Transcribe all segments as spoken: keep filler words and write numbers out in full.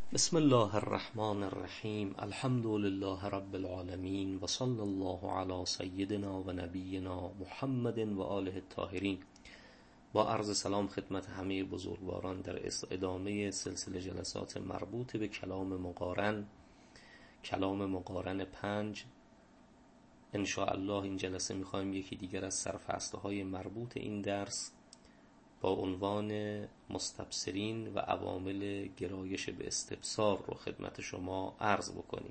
بسم الله الرحمن الرحیم. الحمد لله رب العالمین و صلی الله علی سیدنا و نبینا محمد و آله الطاهرین. با عرض سلام خدمت همه بزرگواران در ادامه سلسله جلسات مربوط به کلام مقارن کلام مقارن پنج. ان شاء الله این جلسه میخوایم یکی دیگر از سرفصل‌های مربوط این درس با عنوان مستبصرین و عوامل گرایش به استبصار رو خدمت شما عرض بکنیم.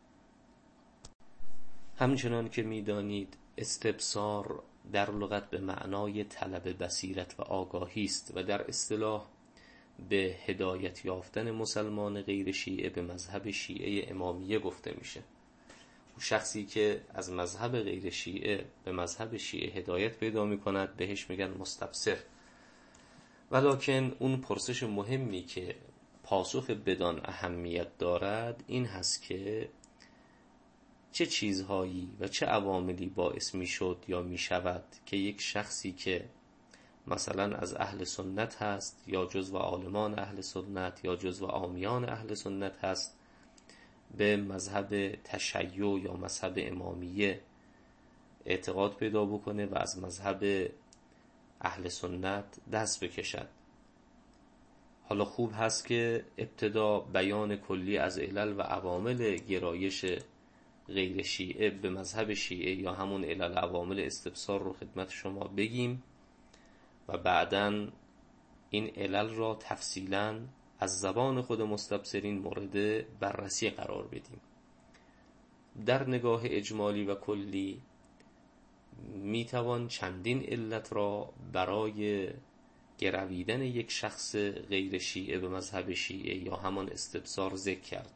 همچنان که میدانید استبصار در لغت به معنای طلب بصیرت و آگاهی است و در اصطلاح به هدایت یافتن مسلمان غیر شیعه به مذهب شیعه امامیه گفته میشه. شخصی که از مذهب غیر شیعه به مذهب شیعه هدایت پیدا میکند بهش میگن مستبصر. ولکن اون پرسش مهمی که پاسخ بدان اهمیت دارد این هست که چه چیزهایی و چه عواملی باعث میشد یا میشود که یک شخصی که مثلا از اهل سنت هست یا جزو عالمان اهل سنت یا جزو عامیان اهل سنت هست به مذهب تشیع یا مذهب امامیه اعتقاد پیدا بکنه و از مذهب اهل سنت دست بکشد. حالا خوب هست که ابتدا بیان کلی از علل و عوامل گرایش غیر شیعه به مذهب شیعه یا همون علل عوامل استبصار رو خدمت شما بگیم و بعداً این علل را تفصیلاً از زبان خود مستبصرین مورد بررسی قرار بدیم. در نگاه اجمالی و کلی میتوان چندین علت را برای گرویدن یک شخص غیر شیعه به مذهب شیعه یا همان استبصار ذکر کرد.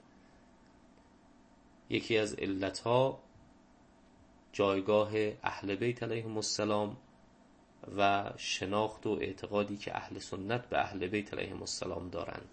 یکی از علتها جایگاه اهل بیت علیهم السلام و شناخت و اعتقادی که اهل سنت به اهل بیت علیهم السلام دارند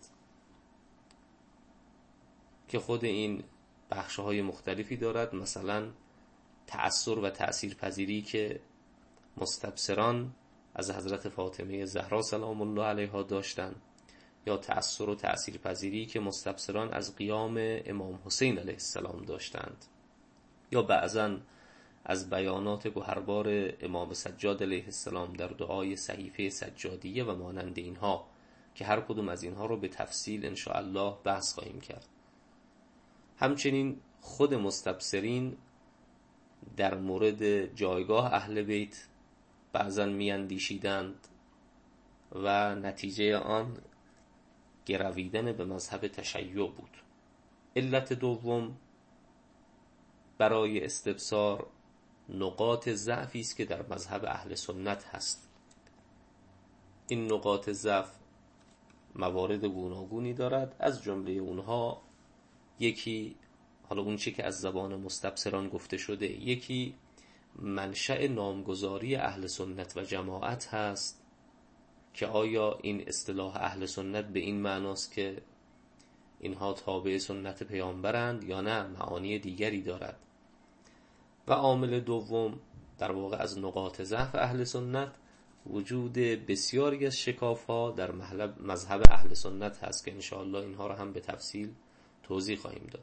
که خود این بخش‌های مختلفی دارد، مثلا تأثر و تأثیر پذیری که مستبصران از حضرت فاطمه زهرا سلام الله علیها داشتند یا تأثر و تأثیر پذیری که مستبصران از قیام امام حسین علیه السلام داشتند یا بعضاً از بیانات گوهربار امام سجاد علیه السلام در دعای صحیفه سجادیه و مانند اینها که هر کدوم از اینها رو به تفصیل ان شاء الله بحث خواهیم کرد. همچنین خود مستبصرین در مورد جایگاه اهل بیت بعضا می اندیشیدند و نتیجه آن گرویدن به مذهب تشیع بود. علت دوم برای استبصار نقاط ضعفی است که در مذهب اهل سنت هست. این نقاط ضعف موارد گوناگونی دارد، از جمله اونها یکی حالا اون چی که از زبان مستبصران گفته شده، یکی منشأ نامگذاری اهل سنت و جماعت هست که آیا این اصطلاح اهل سنت به این معناست که اینها تابع سنت پیامبرند یا نه معانی دیگری دارد. و عامل دوم در واقع از نقاط ضعف اهل سنت وجود بسیاری از شکاف‌ها در مذهب اهل سنت هست که انشاءالله اینها را هم به تفصیل توضیح خواهیم داد.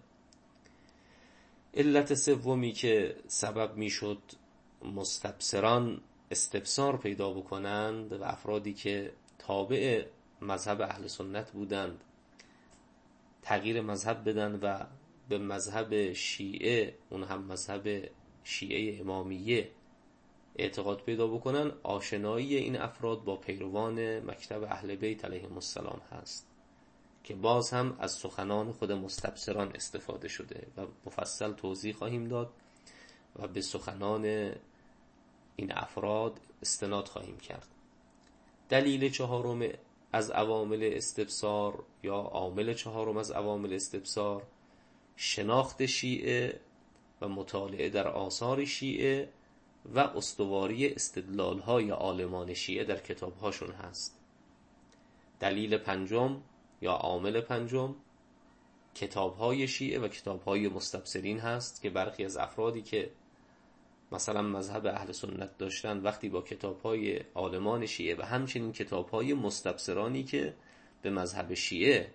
علت سومی که سبب میشد مستبصران استبصار پیدا بکنند و افرادی که تابع مذهب اهل سنت بودند تغییر مذهب بدن و به مذهب شیعه، اون هم مذهب شیعه امامیه اعتقاد پیدا بکنن، آشنایی این افراد با پیروان مکتب اهل بیت علیهم السلام هست که باز هم از سخنان خود مستبصران استفاده شده و مفصل توضیح خواهیم داد و به سخنان این افراد استناد خواهیم کرد. دلیل چهارم از عوامل استبصار یا عامل چهارم از عوامل استبصار شناخت شیعه و مطالعه در آثار شیعه و استواری استدلال‌های عالمان شیعه در کتاب‌هاشون هست. دلیل پنجم یا عامل پنجم کتاب‌های شیعه و کتاب‌های مستبصرین هست که برخی از افرادی که مثلا مذهب اهل سنت داشتن وقتی با کتاب‌های عالمان شیعه و همچنین کتاب‌های مستبصرانی که به مذهب شیعه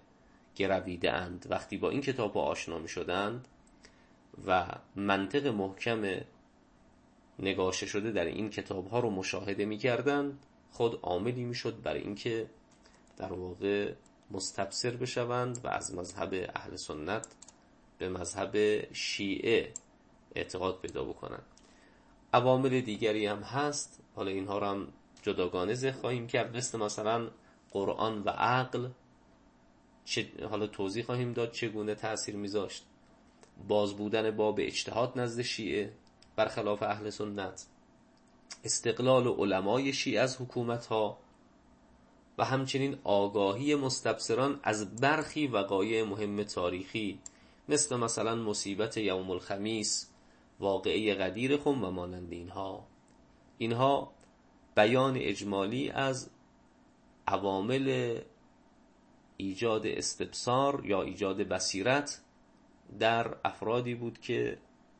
گرویده اند. وقتی با این کتاب ها آشنا می شدند و منطق محکم نگاشته شده در این کتاب ها رو مشاهده می کردند، خود عاملی می شد برای اینکه در واقع مستبصر بشوند و از مذهب اهل سنت به مذهب شیعه اعتقاد پیدا بکنند. عوامل دیگری هم هست، حالا اینها رو هم جداگانه ذکر خواهیم کرد، مثل مثلا قرآن و عقل. حالا توضیح خواهیم داد چگونه تأثیر میذاشت. باز بودن باب اجتهاد نزد شیعه برخلاف اهل سنت، استقلال علمای شیعه از حکومت ها و همچنین آگاهی مستبصران از برخی وقایع مهم تاریخی مثل مثلا مصیبت یوم الخمیس، واقعه غدیر خم و مانند اینها. اینها بیان اجمالی از عوامل ایجاد استبصار یا ایجاد بصیرت در افرادی بود که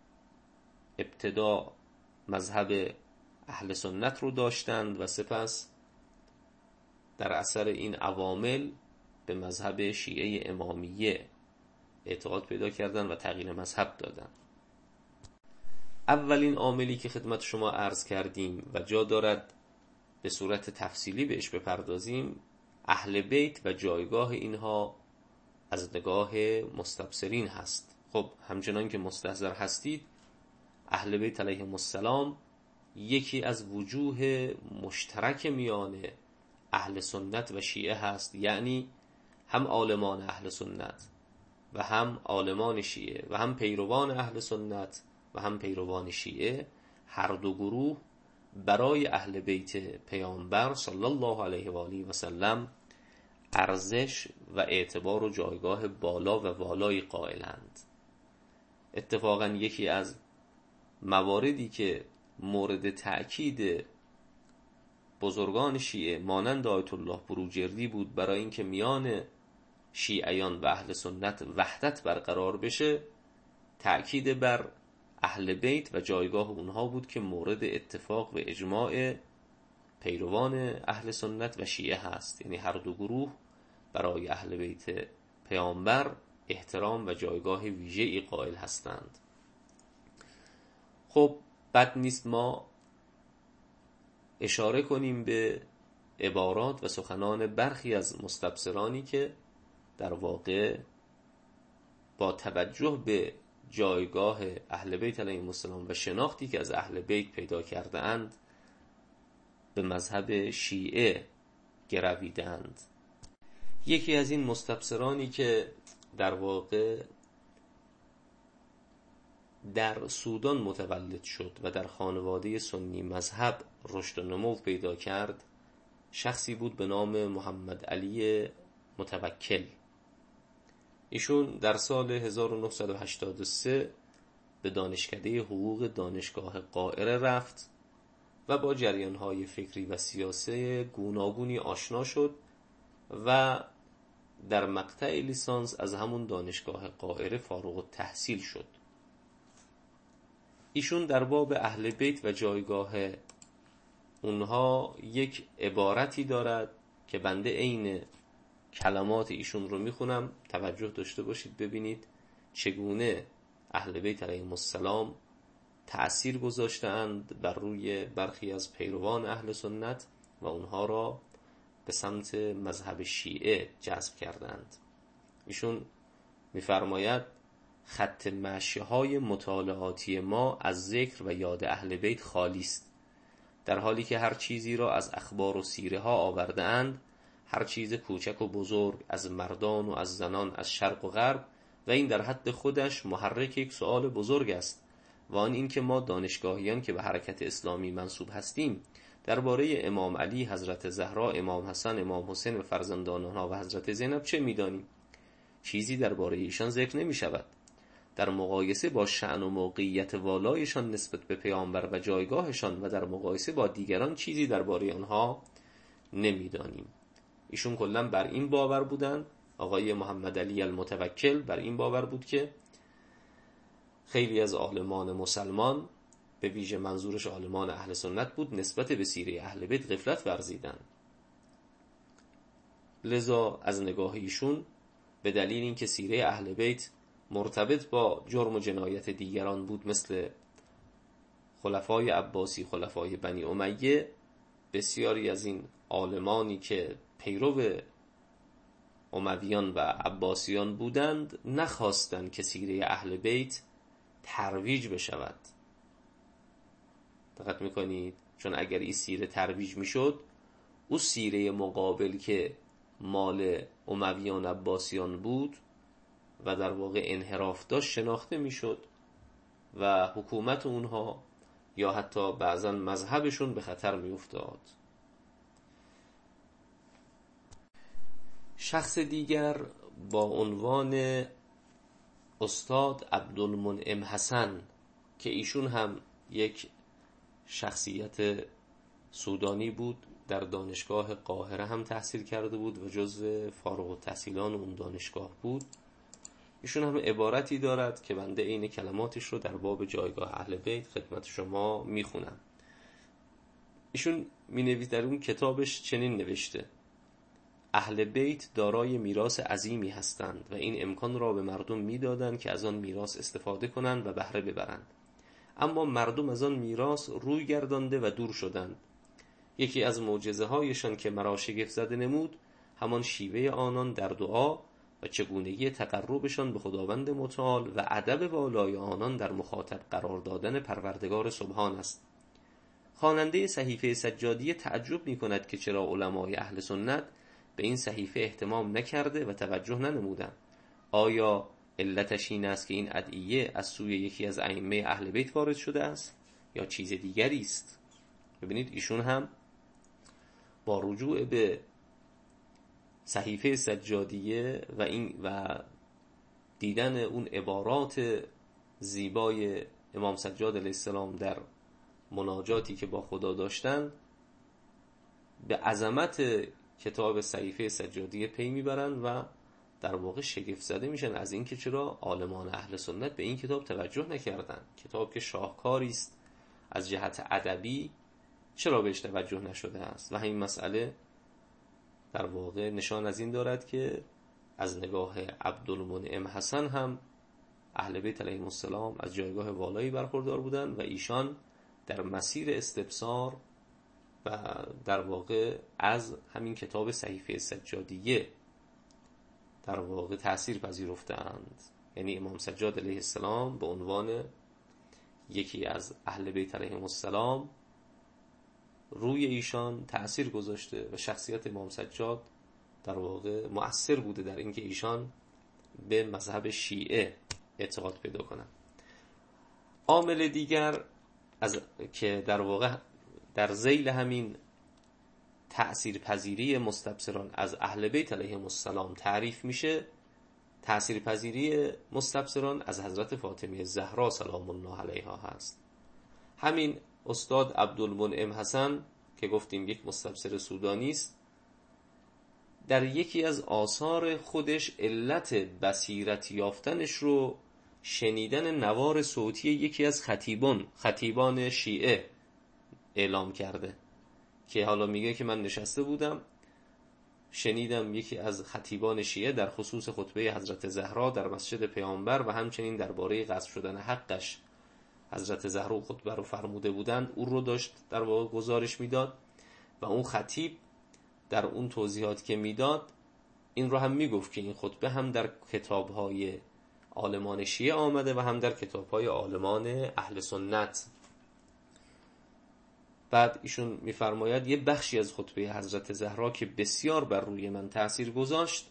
ابتدا مذهب اهل سنت رو داشتند و سپس در اثر این عوامل به مذهب شیعه امامیه اعتقاد پیدا کردند و تغییر مذهب دادند. اولین عاملی که خدمت شما عرض کردیم و جا دارد به صورت تفصیلی بهش بپردازیم، اهل بیت و جایگاه اینها از نگاه مستبصرین هست. خب همچنان که مستحضر هستید، اهل بیت علیهم السلام یکی از وجوه مشترک میان اهل سنت و شیعه هست، یعنی هم عالمان اهل سنت و هم عالمان شیعه و هم پیروان اهل سنت و هم پیروان شیعه، هر دو گروه برای اهل بیت پیامبر صلی الله علیه و آله و سلم ارزش و اعتبار و جایگاه بالا و والای قائلند. اتفاقا یکی از مواردی که مورد تأکید بزرگان شیعه مانند آیت الله بروجردی بود برای اینکه میان شیعیان و اهل سنت وحدت برقرار بشه، تأکید بر اهل بیت و جایگاه اونها بود که مورد اتفاق و اجماع پیروان اهل سنت و شیعه هست. یعنی هر دو گروه برای اهل بیت پیامبر احترام و جایگاه ویژه‌ای قائل هستند. خب بد نیست ما اشاره کنیم به عبارات و سخنان برخی از مستبصرانی که در واقع با توجه به جایگاه اهل بیت علیهم السلام و شناختی که از اهل بیت پیدا کرده اند به مذهب شیعه گرویدند. یکی از این مستبصرانی که در واقع در سودان متولد شد و در خانواده سنی مذهب رشد و نمو پیدا کرد، شخصی بود به نام محمد علی متوکل. ایشون در سال هزار و نهصد و هشتاد و سه به دانشکده حقوق دانشگاه قاهره رفت و با جریان‌های فکری و سیاسی گوناگونی آشنا شد و در مقطع لیسانس از همون دانشگاه قاهره فارغ التحصیل شد. ایشون در باب اهل بیت و جایگاه اونها یک عبارتی دارد که بنده عین کلمات ایشون رو میخونم، توجه داشته باشید ببینید چگونه اهل بیت علیهم السلام تأثیر گذاشتند بر روی برخی از پیروان اهل سنت و اونها را به سمت مذهب شیعه جذب کردند. ایشون میفرماید خط مشی‌های مطالعاتی ما از ذکر و یاد اهل بیت خالی است، در حالی که هر چیزی را از اخبار و سیره ها آورده اند، هر چیز کوچک و بزرگ، از مردان و از زنان، از شرق و غرب، و این در حد خودش محرک یک سؤال بزرگ است، و آن این که ما دانشگاهیان که به حرکت اسلامی منسوب هستیم درباره امام علی، حضرت زهرا، امام حسن، امام حسین و فرزندان آنها و حضرت زینب چه می‌دانیم؟ چیزی درباره ایشان ذکر نمی‌شود. در مقایسه با شأن و موقعیت والایشان نسبت به پیامبر و جایگاهشان و در مقایسه با دیگران چیزی درباره آنها نمی‌دانیم. ایشون کلاً بر این باور بودند، آقای محمد علی المتوکل بر این باور بود که خیلی از عالمان مسلمان، به ویژه منظورش عالمان اهل سنت بود، نسبت به سیره اهل بیت غفلت ورزیدند. لذا از نگاه ایشون به دلیل اینکه سیره اهل بیت مرتبط با جرم و جنایت دیگران بود، مثل خلفای عباسی، خلفای بنی امیه، بسیاری از این عالمانی که پیرو امویان و عباسیان بودند نخواستند که سیره اهل بیت ترویج بشود. دقت میکنید؟ چون اگر این سیره ترویج میشد، او سیره مقابل که مال امویان عباسیان بود و در واقع انحراف داشت شناخته میشد و حکومت اونها یا حتی بعضا مذهبشون به خطر می افتاد. شخص دیگر با عنوان استاد عبدالمنعم حسن که ایشون هم یک شخصیت سودانی بود، در دانشگاه قاهره هم تحصیل کرده بود و جزو فارغ التحصیلان اون دانشگاه بود. ایشون هم عبارتی دارد که بنده این کلماتش رو در باب جایگاه اهل بیت خدمت شما میخونم. ایشون مینویسه در اون کتابش چنین نوشته: اهل بیت دارای میراث عظیمی هستند و این امکان را به مردم میدادند که از آن میراث استفاده کنند و بهره ببرند، اما مردم از آن میراث روی گردانده و دور شدند. یکی از معجزه هایشان که مرا شگفت زده نمود همان شیوه آنان در دعا و چگونگی تقربشان به خداوند متعال و ادب والای آنان در مخاطب قرار دادن پروردگار سبحان است. خواننده صحیفه سجادیه تعجب می کند که چرا علمای اهل سنت به این صحیفه اهتمام نکرده و توجه ننمودند. آیا علتش این است که این ادعیه از سوی یکی از ائمه اهل بیت وارد شده است یا چیز دیگری است؟ ببینید ایشون هم با رجوع به صحیفه سجادیه و این و دیدن اون عبارات زیبای امام سجاد علیه السلام در مناجاتی که با خدا داشتن، به عظمت کتاب صحیفه سجادیه پی میبرند و در واقع شگفت زده میشن از اینکه چرا عالمان اهل سنت به این کتاب توجه نکردند. کتاب که شاهکاری است از جهت ادبی، چرا بهش توجه نشده است؟ و همین مسئله در واقع نشان از این دارد که از نگاه عبدالمنعم حسن هم اهل بیت علیهم السلام از جایگاه والایی برخوردار بودند و ایشان در مسیر استبصار و در واقع از همین کتاب صحیفه سجادیه در واقع تأثیر پذیرفتند. یعنی امام سجاد علیه السلام به عنوان یکی از اهل بیت علیهم السلام روی ایشان تأثیر گذاشته و شخصیت امام سجاد در واقع مؤثر بوده در اینکه ایشان به مذهب شیعه اعتقاد پیدا کنند. عامل دیگر از که در واقع در ذیل همین تأثیر پذیری مستبصران از اهل بیت علیهم السلام تعریف میشه، تأثیر پذیری مستبصران از حضرت فاطمه زهرا سلام الله علیها هست. همین استاد عبدالمنعم حسن که گفتیم یک مستبصر سودانی است، در یکی از آثار خودش علت بصیرت یافتنش رو شنیدن نوار صوتی یکی از خطیبان خطیبان شیعه اعلام کرده، که حالا میگه که من نشسته بودم شنیدم یکی از خطیبان شیعه در خصوص خطبه حضرت زهرا در مسجد پیامبر و همچنین درباره غصب شدن حقش حضرت زهرا خطبه رو فرموده بودند، اون رو داشت در واقع گزارش میداد و اون خطیب در اون توضیحات که میداد این رو هم میگفت که این خطبه هم در کتاب‌های عالمان شیعه آمده و هم در کتاب‌های عالمان اهل سنت. بعد ایشون میفرماید یه بخشی از خطبه حضرت زهرا که بسیار بر روی من تأثیر گذاشت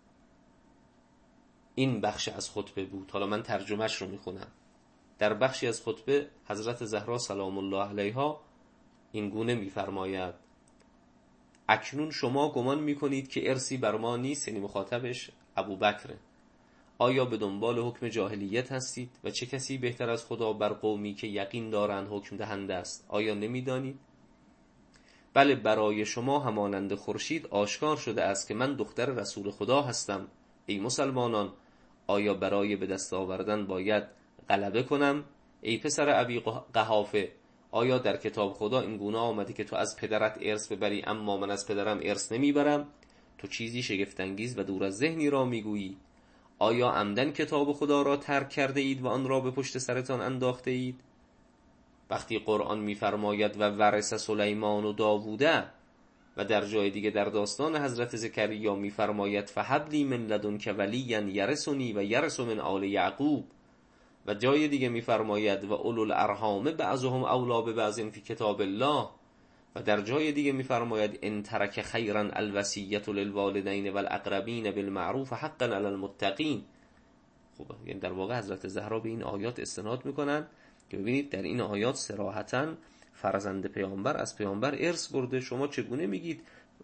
این بخش از خطبه بود. حالا من ترجمهش رو میخونم. در بخشی از خطبه حضرت زهرا سلام الله علیها این گونه میفرماید: اکنون شما گمان میکنید که ارثی بر ما نیست، یعنی مخاطبش ابوبکر. آیا به دنبال حکم جاهلیت هستید و چه کسی بهتر از خدا بر قومی که یقین دارند حکم دهنده است؟ آیا نمیدانید؟ بله، برای شما همانند خورشید آشکار شده است که من دختر رسول خدا هستم. ای مسلمانان، آیا برای به دست آوردن باید غلبه کنم؟ ای پسر ابی قحافه، آیا در کتاب خدا این گونه آمده که تو از پدرت ارث ببری اما من از پدرم ارث نمیبرم؟ تو چیزی شگفت‌انگیز و دور از ذهنی را میگویی. آیا عمدن کتاب خدا را ترک کرده اید و آن را به پشت سرتان انداخته اید؟ وقتی قرآن می‌فرماید و ورث سلیمان و داووده، و در جای دیگه در داستان حضرت زکریا می‌فرماید فهب لی من لدنک ولیا یرثنی و یرث من آل یعقوب، و جای دیگه می‌فرماید و اولو الارحام بعضهم اولی ببعض فی کتاب الله، و در جای دیگه می‌فرماید ان ترک خیرا الوصیة للوالدین والاقربین بالمعروف حقا علی المتقین. خب یعنی در واقع حضرت زهرا به این آیات استناد میکنن که ببینید در این آیات صراحتاً فرزند پیامبر از پیامبر ارث برده. شما چگونه میگید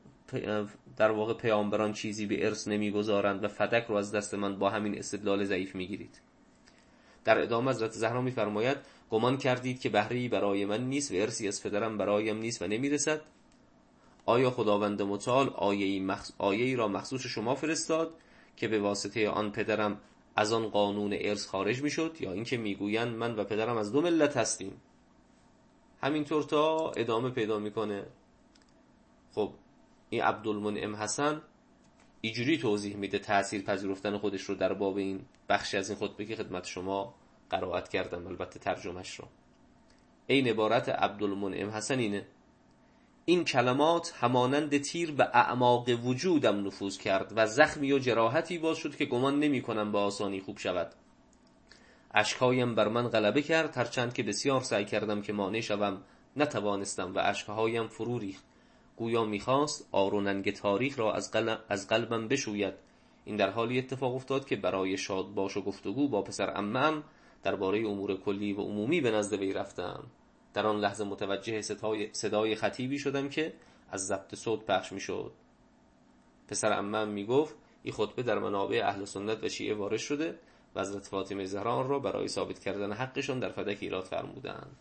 در واقع پیامبران چیزی به ارث نمیگذارند و فدک رو از دست من با همین استدلال ضعیف میگیرید؟ در ادامه حضرت زهرا میفرماید گمان کردید که بهره‌ای برای من نیست و ارثی از پدرم برایم نیست و نمیرسد؟ آیا خداوند متعال آیه‌ای مخص... آیه‌ای را مخصوص شما فرستاد که به واسطه آن پدرم از آن قانون ارث خارج میشد، یا اینکه میگویند من و پدرم از دو ملت هستیم؟ همینطور تا ادامه پیدا میکنه. خب این عبدالمنعم حسن اینجوری توضیح میده تأثیر پذیرفتن خودش رو در باب این بخشی از این خطبه که خدمت شما قرائت کردم، البته ترجمهش رو. این عبارت عبدالمنعم حسن اینه: این کلمات همانند تیر به اعماق وجودم نفوذ کرد و زخمی و جراحتی باز شد که گمان نمی کنم با آسانی خوب شود. اشکهایم بر من غلبه کرد، هرچند که بسیار سعی کردم که مانع شوم نتوانستم و اشکهایم فرو ریخت. گویا میخواست آر و ننگ تاریخ را از, قلب از قلبم بشوید. این در حالی اتفاق افتاد که برای شاد باش و گفتگو با پسر عمم درباره امور کلی و عمومی به نزد وی رفتم. در آن لحظه متوجه صدای, صدای خطیبی شدم که از ضبط صوت پخش میشد. پسر عمم میگفت این خطبه در منابع اهل سنت و شیعه وارد شده و حضرت فاطمه زهرا آن را برای ثابت کردن حقشان در فدک ایراد فرمودند.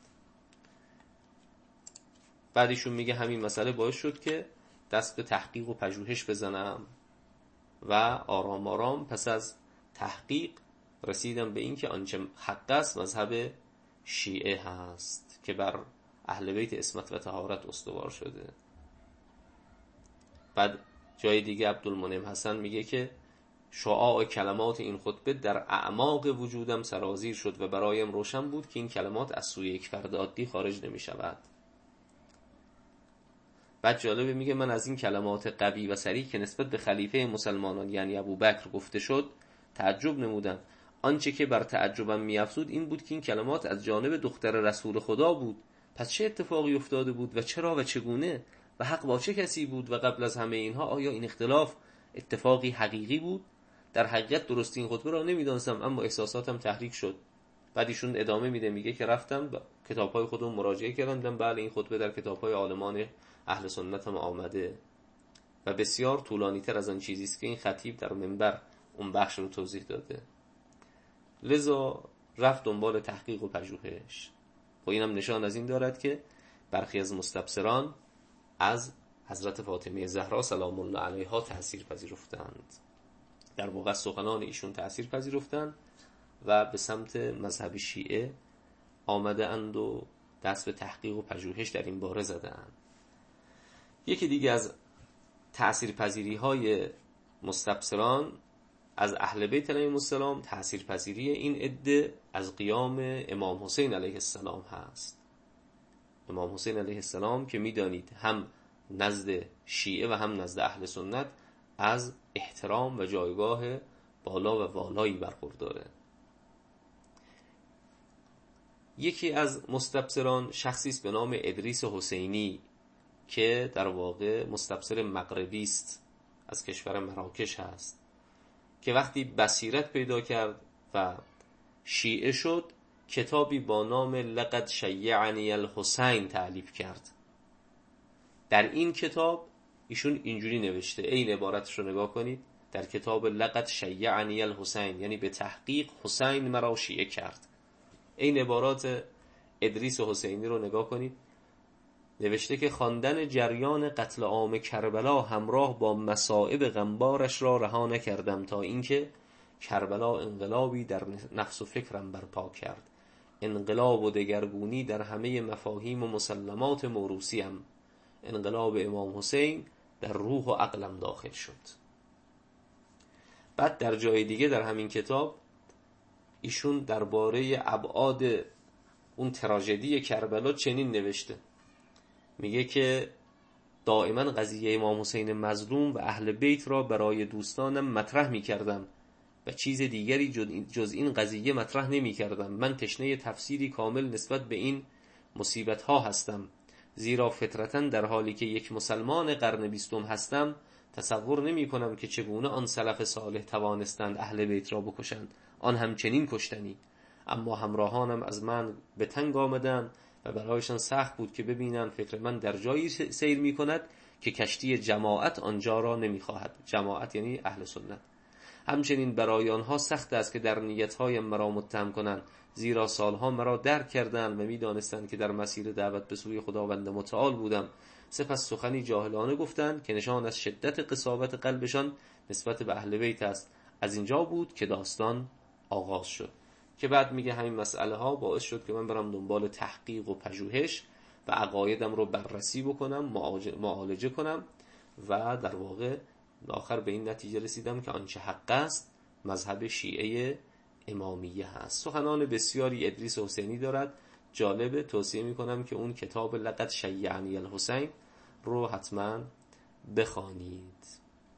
بعدیشون میگه همین مسئله باعث شد که دست به تحقیق و پژوهش بزنم و آرام آرام پس از تحقیق رسیدم به این که آنچه حق است مذهب شیعه هست که بر اهل بیت عصمت و طهارت استوار شده. بعد جای دیگه عبدالمنعم حسن میگه که شعاع کلمات این خطبه در اعماق وجودم سرازیر شد و برایم روشن بود که این کلمات از سوی یک فرد عادی خارج نمی شود. بعد جالبه میگه من از این کلمات قوی و صریح که نسبت به خلیفه مسلمانان یعنی ابوبکر گفته شد تعجب نمودم. آنچه که بر تعجبم میافزود این بود که این کلمات از جانب دختر رسول خدا بود. پس چه اتفاقی افتاده بود و چرا و چگونه و حق با چه کسی بود؟ و قبل از همه اینها آیا این اختلاف اتفاقی حقیقی بود؟ در حقیقت درستی این خطبه را نمیدانستم، اما احساساتم تحریک شد. بعد ایشون ادامه میده میگه که رفتم کتاب‌های خودم مراجعه کردم، دیدم بله این خطبه در کتاب‌های عالمان اهل سنت هم آمده و بسیار طولانی تر از آن چیزی است که این خطیب در منبر اون بخش رو توضیح داده. لذا رفت دنبال تحقیق و پژوهش. و اینم نشان از این دارد که برخی از مستبصران از حضرت فاطمه زهرا سلام الله علیها تأثیر پذیرفتند. در واقع سخنان ایشون تأثیر پذیرفتند و به سمت مذهب شیعه آمده اند و دست به تحقیق و پژوهش در این باره زدند. یکی دیگه از تأثیرپذیری های مستبصران از اهل بیت علیهم السلام تأثیرپذیری این عده از قیام امام حسین علیه السلام هست. امام حسین علیه السلام که میدانید هم نزد شیعه و هم نزد اهل سنت از احترام و جایگاه بالا و والایی برخورداره. یکی از مستبصران شخصی است به نام ادریس حسینی که در واقع مستبصر مغربی است، از کشور مراکش هست، که وقتی بصیرت پیدا کرد و شیعه شد کتابی با نام لقد شیعنی الحسین تألیف کرد. در این کتاب ایشون اینجوری نوشته، این عبارتش رو نگاه کنید، در کتاب لقد شیعنی الحسین یعنی به تحقیق حسین مرا شیعه کرد. این عبارات ادریس حسینی رو نگاه کنید. نوشته که خواندن جریان قتل عام کربلا همراه با مصائب غمبارش را رها نکردم تا اینکه کربلا انقلابی در نفس و فکرم برپا کرد، انقلاب و دگرگونی در همه مفاهیم و مسلمات موروثیم. انقلاب امام حسین در روح و عقلم داخل شد. بعد در جای دیگه در همین کتاب ایشون درباره ابعاد اون تراژدی کربلا چنین نوشته، میگه که دائما قضیه امام حسین مظلوم و اهل بیت را برای دوستانم مطرح میکردم و چیز دیگری جز این قضیه مطرح نمیکردم. من تشنه تفسیری کامل نسبت به این مصیبت ها هستم، زیرا فطرتاً در حالی که یک مسلمان قرن بیستم هستم تصور نمی کنم که چگونه آن سلف صالح توانستند اهل بیت را بکشند، آن همچنین کشتنی. اما همراهانم از من به تنگ آمدند و برایشان سخت بود که ببینند فکر من در جایی سیر می کند که کشتی جماعت آنجا را نمی خواهد. جماعت یعنی اهل سنت. همچنین برای آنها سخت است که در نیت‌های مرا متهم کنند، زیرا سالها مرا درک کردند و می دانستند که در مسیر دعوت به سوی خداوند متعال بودم. سپس سخنی جاهلانه گفتند که نشان از شدت قساوت قلبشان نسبت به اهل بیت است. از اینجا بود که داستان آغاز شد، که بعد میگه همین مسئله ها باعث شد که من برم دنبال تحقیق و پژوهش و عقایدم رو بررسی بکنم، معالجه کنم و در واقع آخر به این نتیجه رسیدم که آنچه حق است مذهب شیعه امامیه هست. سخنان بسیاری ادریس حسینی دارد، جالبه، توصیه میکنم که اون کتاب لقد شیعنی الحسین رو حتما بخوانید.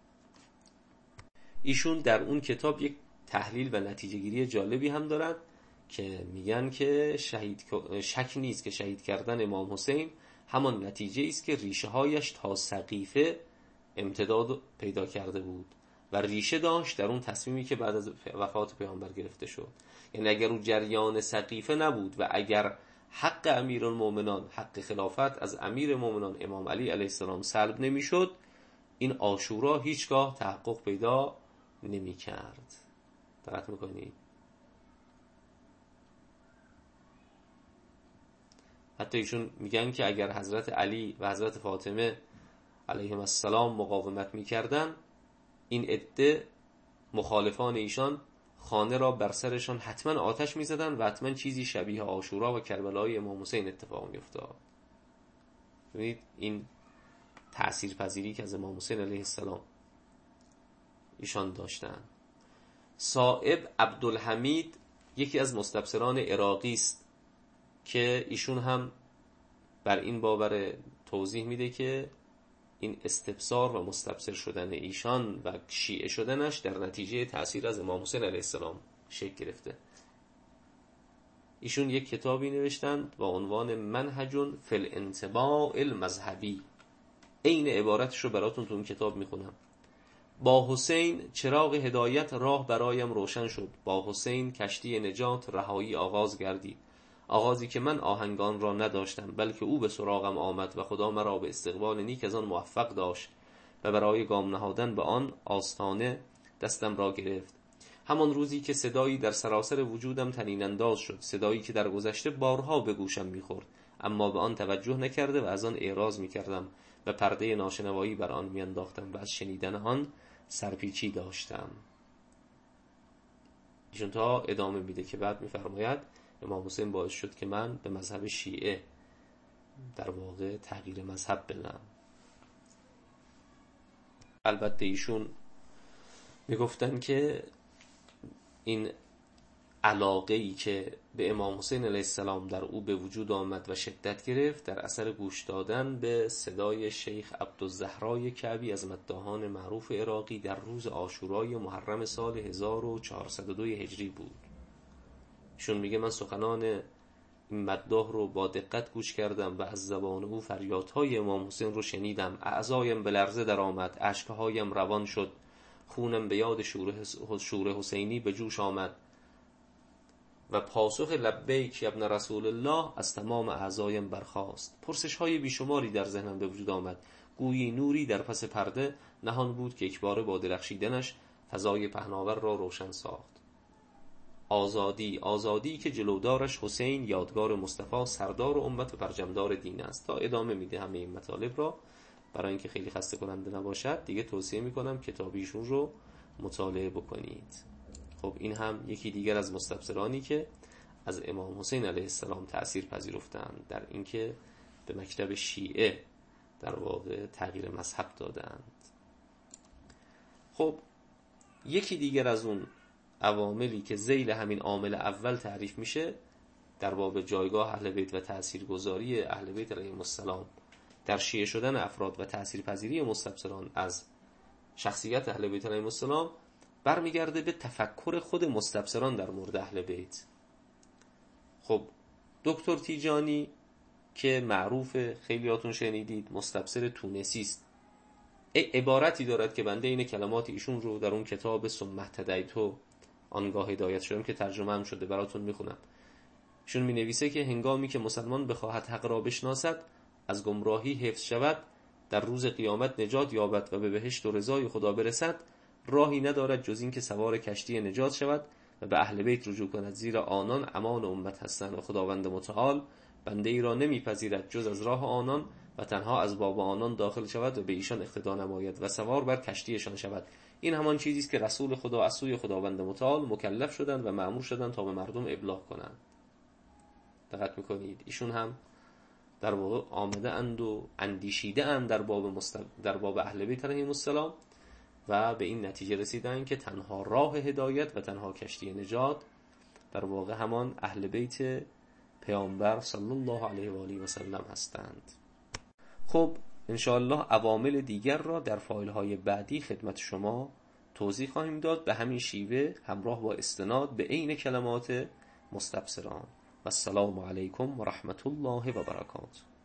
ایشون در اون کتاب یک تحلیل و نتیجه گیری جالبی هم دارن که میگن که شهید شک نیست که شهید کردن امام حسین همان نتیجه است که ریشه هایش تا سقیفه امتداد پیدا کرده بود و ریشه داشت در اون تصمیمی که بعد از وفات پیامبر گرفته شد. یعنی اگر اون جریان سقیفه نبود و اگر حق امیرالمومنان، حق خلافت از امیرالمومنان امام علی علیه السلام سلب نمیشد، این عاشورا هیچگاه تحقق پیدا نمی کرد. دقت میکنید؟ حتی ایشون میگن که اگر حضرت علی و حضرت فاطمه علیهم السلام مقاومت میکردن، این عده مخالفان ایشان خانه را بر سرشان حتما آتش میزدن و حتما چیزی شبیه عاشورا و کربلای امام حسین اتفاق میافتاد. ببینید این تأثیر پذیری که از امام حسین علیه السلام ایشان داشتن. صائب عبدالحمید یکی از مستبصران عراقی است که ایشون هم بر این باور توضیح میده که این استبصار و مستبصر شدن ایشان و شیعه شدنش در نتیجه تأثیر از امام حسین علیه السلام شکل گرفته. ایشون یک کتابی نوشتند با عنوان منهج فی الانتباع المذهبی. این عبارتش رو براتون تو اون کتاب میخونم. با حسین چراغ هدایت راه برایم روشن شد. با حسین کشتی نجات رهایی آغاز گردید. آغازی که من آهنگان را نداشتم، بلکه او به سراغم آمد و خدا مرا به استقبال نیک از آن موفق داشت و برای گام نهادن به آن آستانه دستم را گرفت. همان روزی که صدایی در سراسر وجودم طنین انداز شد، صدایی که در گذشته بارها به گوشم میخورد اما به آن توجه نکرده و از آن اعراض میکردم و پرده ناشنوایی بر آن میانداختم و از شنیدن آن سرپیچی داشتم. ایشون تا ادامه میده که بعد میفرماید امام حسین باعث شد که من به مذهب شیعه در واقع تغییر مذهب بدم. البته ایشون میگفتن که این علاقه‌ای که به امام حسین علیه السلام در او به وجود آمد و شدت گرفت در اثر گوش دادن به صدای شیخ عبدالزهرای کعبی از مداحان معروف عراقی در روز عاشورای محرم سال هزار و چهارصد و دو هجری بود. ایشون میگه من سخنان این مداح رو با دقت گوش کردم و از زبان او فریادهای امام حسین رو شنیدم. اعضایم به لرزه در آمد، اشکهایم روان شد، خونم به یاد شور حسینی به جوش آمد و پاسخ لبیک ابن رسول الله از تمام اعضایم برخاست. پرسش های بیشماری در ذهنم به وجود آمد، گویی نوری در پس پرده نهان بود که یکباره با درخشیدنش فضای پهناور را روشن ساخت. آزادی، آزادی که جلودارش حسین یادگار مصطفی سردار و امت و پرجمدار دین است. تا ادامه میده همه این مطالب را. برای اینکه خیلی خسته کننده نباشد دیگه توصیه میکنم کتابیشون رو مطالعه بکنید. خب این هم یکی دیگر از مستبصرانی که از امام حسین علیه السلام تأثیر پذیرفتند در اینکه به مکتب شیعه در واقع تغییر مذهب دادند. خب یکی دیگر از اون عواملی که ذیل همین عامل اول تعریف میشه در باب جایگاه اهل بیت و تاثیرگذاری اهل بیت علیهم السلام در شیعه شدن افراد و تاثیرپذیری مستبصران از شخصیت اهل بیت علیهم السلام برمیگرده به تفکر خود مستبصران در مورد اهل بیت. خب دکتر تیجانی که معروف، خیلیاتون شنیدید، مستبصر تونسی است، عبارتی دارد که بنده این کلمات ایشون رو در اون کتاب ثم اهتدیت آنگاه هدایت شدم که ترجمه هم شده براتون میخونم. ایشون می نویسه که هنگامی که مسلمان بخواهد حق را بشناسد، از گمراهی حفظ شود، در روز قیامت نجات یابد و به بهشت و رضای خدا برسد، راهی ندارد جز این که سوار کشتی نجات شود و به اهل بیت رجوع کند، زیرا آنان امان امت هستند و خداوند متعال بنده ای را نمیپذیرد جز از راه آنان و تنها از باب آنان داخل شود و به ایشان اقتدا نماید و سوار بر کشتیشان شود. این همان چیزی است که رسول خدا از سوی خداوند متعال مکلف شدند و مأمور شدند تا به مردم ابلاغ کنند. دقت میکنید ایشون هم در واقع آمده اند و اندیشیده اند در باب مست... در باب اهل بیت علیهم السلام و به این نتیجه رسیدن که تنها راه هدایت و تنها کشتی نجات در واقع همان اهل بیت پیامبر صلی الله علیه و آله و سلم هستند. خب انشاءالله عوامل دیگر را در فایل های بعدی خدمت شما توضیح خواهیم داد به همین شیوه همراه با استناد به عین کلمات مستبصران. و السلام علیکم و رحمت الله و برکاته.